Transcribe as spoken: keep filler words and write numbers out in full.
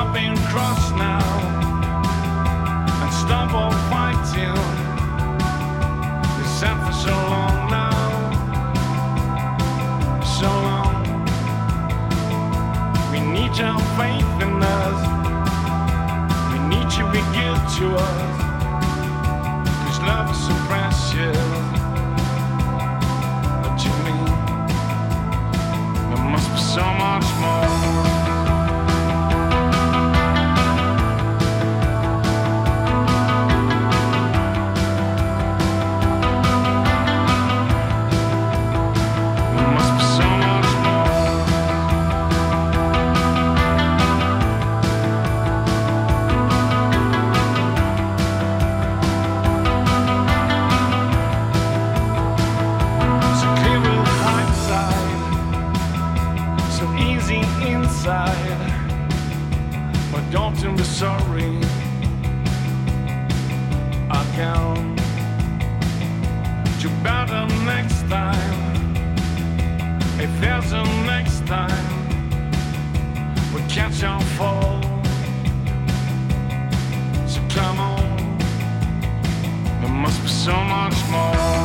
stop being cross now and stop all fighting. We sat for so long now, so long. We need your faith in us. We need you to be good to us. Cause love is so precious. What you mean? There must be so much more. But don't you be sorry again. You better next time. If there's a next time, we'll catch our fall. So come on, there must be so much more.